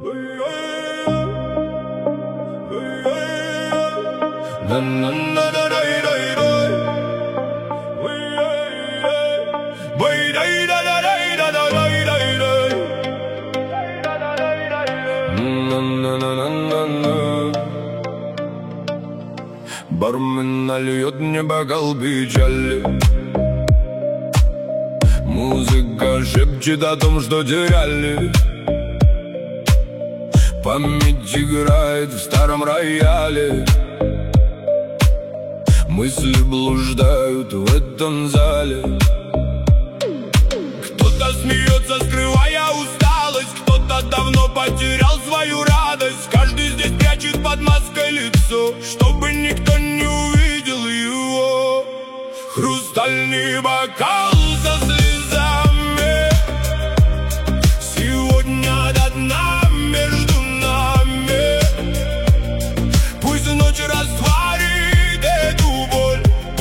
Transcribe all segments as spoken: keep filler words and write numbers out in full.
Бармен нальет мне бокал печали. Музыка шепчет о том, что теряли. Память играет в старом рояле. Мысли блуждают в этом зале. Кто-то смеется, скрывая усталость. Кто-то давно потерял свою радость. Каждый здесь прячет под маской лицо, чтобы никто не увидел его. Хрустальный бокал со слезами. Сегодня до дна между нами. Пусть ночь растворит эту боль,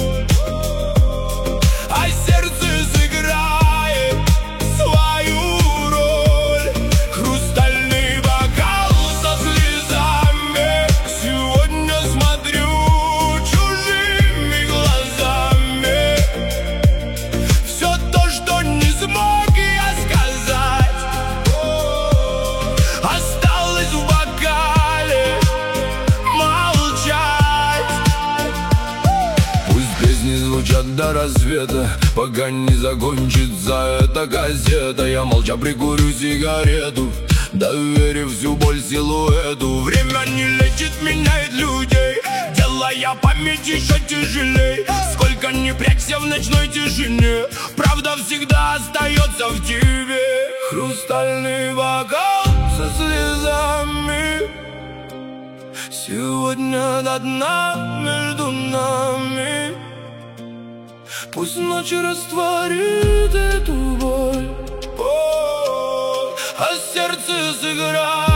а сердце сыграет свою роль. Хрустальный бокал со слезами. Сегодня смотрю чужими глазами. Все то, что не смог я сказать, осталось в бокале молчать. Пусть песни звучат до рассвета, пока не закончится эта газета. Я молча прикурю сигарету, доверив всю боль силуэту. Время не лечит, меняет людей, делая память еще тяжелей. Сколько ни прячься в ночной тишине, правда всегда остается в тебе. Хрустальный бокал со слезами. Сегодня до дна между нами. Пусть ночь растворит эту боль, о, а сердце сыграет